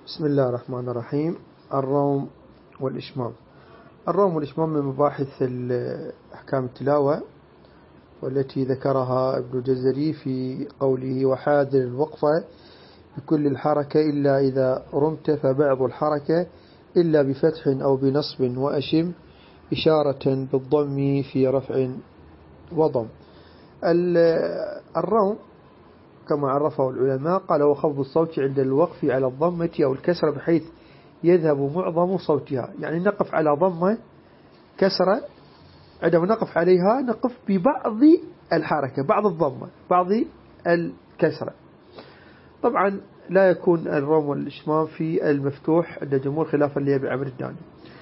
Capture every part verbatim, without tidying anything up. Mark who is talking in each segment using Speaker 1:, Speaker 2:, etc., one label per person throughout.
Speaker 1: بسم الله الرحمن الرحيم. الروم والإشمام. الروم والإشمام من مباحث أحكام التلاوة، والتي ذكرها ابن الجزري في قوله: وحاذر الوقفة بكل الحركة إلا إذا رمت فبعض الحركة إلا بفتح أو بنصب وأشم إشارة بالضم في رفع وضم. الروم كما عرفه العلماء قال: وخفض الصوت عند الوقف على الضمة أو الكسرة بحيث يذهب معظم صوتها. يعني نقف على ضمة كسرة، عندما نقف عليها نقف ببعض الحركة، بعض الضمة بعض الكسرة. طبعا لا يكون الروم والإشمام في المفتوح عند الجمهور خلافا لأبي عمرو الداني.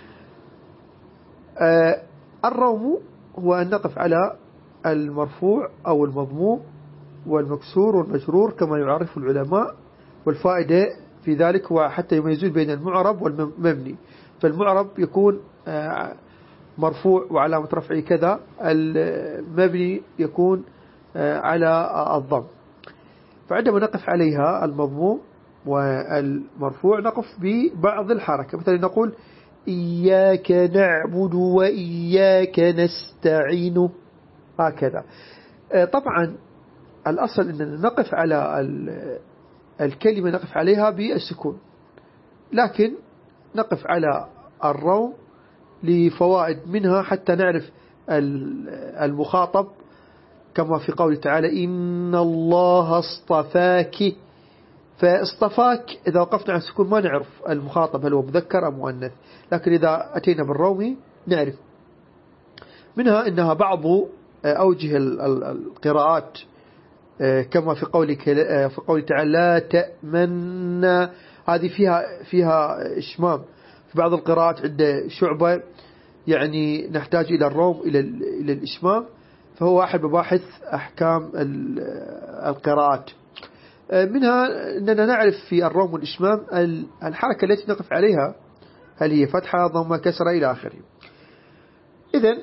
Speaker 1: آه الروم هو أن نقف على المرفوع أو المضموم والمكسور والمجرور كما يعرف العلماء، والفائدة في ذلك هو حتى يميزون بين المعرب والمبني. فالمعرب يكون مرفوع وعلامة رفعه كذا، المبني يكون على الضم. فعندما نقف عليها المضموم والمرفوع نقف ببعض الحركة، مثلا نقول: إياك نعبد وإياك نستعين، هكذا. طبعا الأصل أننا نقف على الكلمة نقف عليها بالسكون، لكن نقف على الروم لفوائد منها حتى نعرف المخاطب، كما في قوله تعالى: إن الله اصطفاك. فاصطفاك إذا وقفنا على السكون ما نعرف المخاطب هل هو مذكر أو مؤنث، لكن إذا أتينا بالروم نعرف. منها إنها بعض أوجه القراءات، كما في قولك في قوله تعالى: لا تأمن، هذه فيها فيها إشمام. في بعض القراءات عند شعبة يعني نحتاج إلى الروم إلى إلى الإشمام، فهو أحد مباحث أحكام القراءات. منها أننا نعرف في الروم والإشمام الحركة التي نقف عليها هل هي فتحة ضمة كسرة إلى آخره. إذن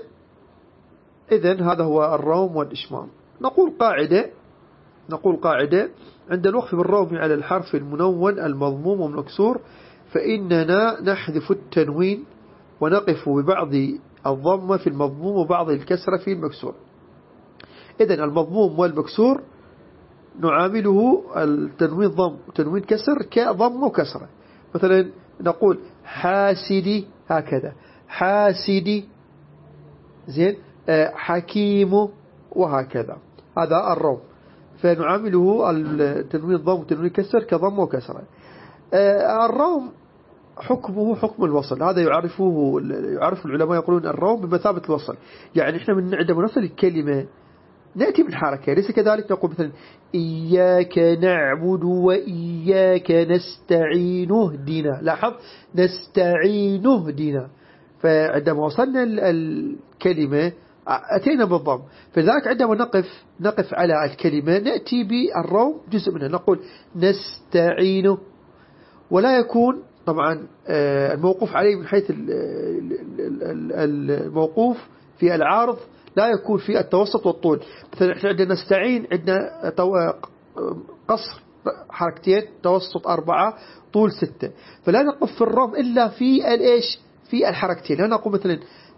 Speaker 1: إذن هذا هو الروم والإشمام. نقول قاعدة نقول قاعدة عند الوقف بالروم على الحرف المنون المضموم والمكسور فإننا نحذف التنوين ونقف ببعض الضمة في المضموم وبعض الكسرة في المكسور. إذن المضموم والمكسور نعامله التنوين ضم تنوين كسر كضم وكسرة. مثلا نقول: حاسدي، هكذا، حاسدي، زين، حكيم، وهكذا. هذا الروم، فنعامله التنوين ضم وتنوين كسر كضم وكسرة. الروم حكمه حكم الوصل، هذا يعرفه يعرف العلماء، يقولون الروم بمثابة الوصل. يعني احنا من عندما نصل الكلمة نأتي بالحركة، ليس كذلك نقول مثلا: إياك نعبد وإياك نستعين اهدنا. لاحظ: نستعين اهدنا. فعندما وصلنا الكلمة أتينا بالضم، فذلك عندما نقف نقف على الكلمة نأتي بالروم جزء منها، نقول: نستعين. ولا يكون طبعا الموقوف عليه من حيث الموقوف في العارض لا يكون في التوسط والطول. مثلا احنا عندنا نستعين، عندنا قصر حركتين، توسط أربعة، طول ستة، فلا نقف في الروم إلا في الإيش في الحركتين. لا نقول مثلا: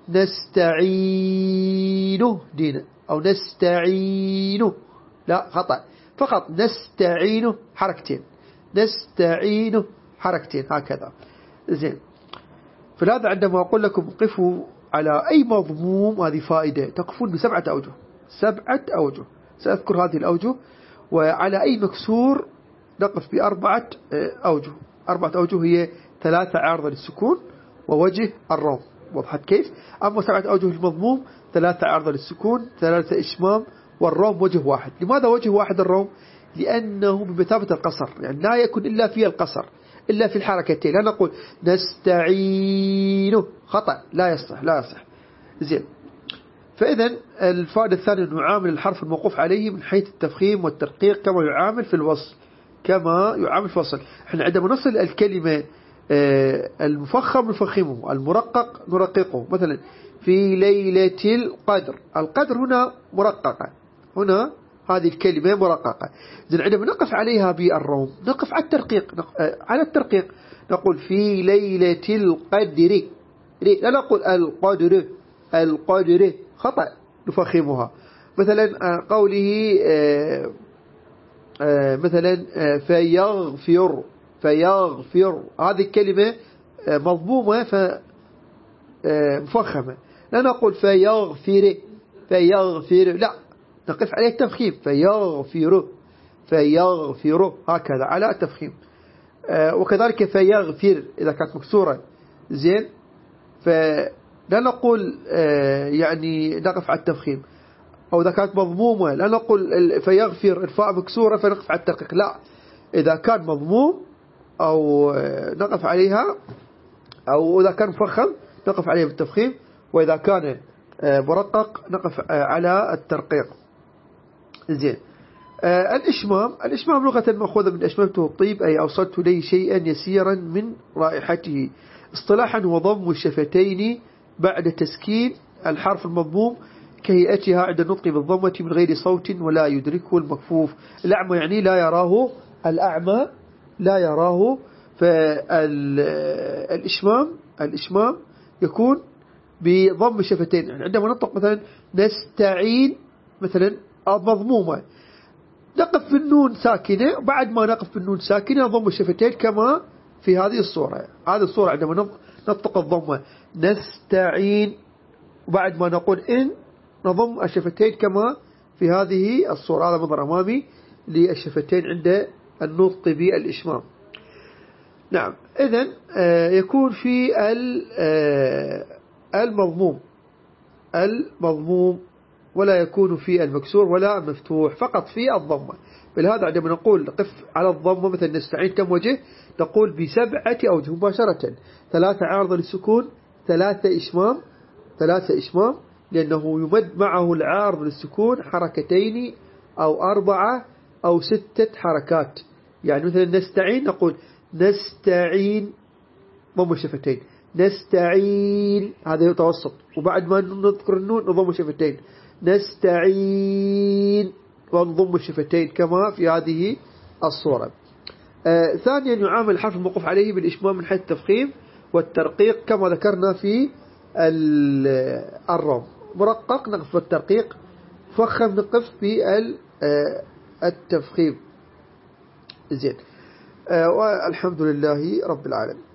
Speaker 1: نستعين دينا أو نستعين، لا، خطأ، فقط نستعين حركتين، نستعين حركتين، هكذا. زين. فلهذا عندما أقول لكم قفوا على أي مضموم، هذه فائدة، تقفون بسبعة أوجه، سبعة أوجه، سأذكر هذه الأوجه. وعلى أي مكسور نقف بأربعة أوجه. أربعة أوجه هي ثلاثة عارضة للسكون ووجه الروم، وضحت كيف؟ أما سبعة أوجه المضموم: ثلاثة عارضة للسكون، ثلاثة إشمام، والروم وجه واحد. لماذا وجه واحد الروم؟ لأنه بمثابة القصر، يعني لا يكون إلا في القصر، إلا في الحركتين. لا نقول نستعين، خطأ، لا يصح لا يصح. زين. فإذا الفائدة الثانية: نعامل الحرف الموقوف عليه من حيث التفخيم والترقيق كما يعامل في الوصل كما يعامل في الوصل. احنا عندما نصل الكلمة المفخم نفخمه، المرقق نرققه. مثلا: في ليلة القدر، القدر هنا مرققة، هنا هذه الكلمة مرققة. إذن عندما نقف عليها بالروم نقف على الترقيق، نق... على الترقيق نقول في ليلة القدر، لا نقول القدر، القدر خطأ نفخمها. مثلا قوله آه آه مثلا آه فيغفر، فيغفر هذه الكلمة آه مضمومة فمفخمة، لا نقول فيغفر، فيغفر لا، نقف عليه التفخيم فيغفر، فيغفر هكذا على التفخيم. آه وكذلك فيغفر إذا كانت مكسورة زين، فلا نقول آه يعني نقف على التفخيم. أو إذا كانت مضمومة لا نقول فيغفر الفاء مكسورة فنقف على الترقيق، لا، إذا كان مضموم أو نقف عليها، أو إذا كان مفخم نقف عليه بالتفخيم، وإذا كان مرقق نقف على الترقيق. زين. الإشمام، الإشمام لغة مأخوذة من أشممته الطيب، أي أوصلت لي شيئا يسيرا من رائحته. اصطلاحا هو ضم الشفتين بعد تسكين الحرف المضموم كهيئتها عند النطق بالضمة من غير صوت ولا يدركه المكفوف. الأعمى يعني لا يراه، الأعمى لا يراه. فالإشمام الإشمام يكون بضم الشفتين. يعني عندما نطق مثلا نستعين مثلا مضمومة نقف بالنون ساكنة، بعد ما نقف بالنون ساكنة نضم الشفتين كما في هذه الصورة. هذه الصورة عندما نطق الضمة نستعين، وبعد ما نقول إن نضم الشفتين كما في هذه الصورة. هذا منظر أمامي للشفتين عند النطق بالإشمام. نعم. إذن يكون في المضموم المضموم ولا يكون في المكسور ولا المفتوح، فقط في الضمة. بلهذا عندما نقول قف على الضمة مثل نستعين كم وجه؟ نقول بسبعة أوجه مباشرة، ثلاثة عارضة للسكون، ثلاثة إشمام، ثلاثة إشمام لأنه يمد معه العارض للسكون حركتين أو أربعة أو ستة حركات. يعني مثلا نستعين نقول نستعين ضم الشفتين، نستعين هذا يتوسط، وبعد ما نذكر النون نضم الشفتين، نستعين ونضم الشفتين كما في هذه الصورة. آه ثانيا يعامل الحرف الموقوف عليه بالإشمام من حيث التفخيم والترقيق كما ذكرنا في الروم. مرقق نقف بالترقيق، فخم نقف بالتفخيم. زين. آه والحمد لله رب العالمين.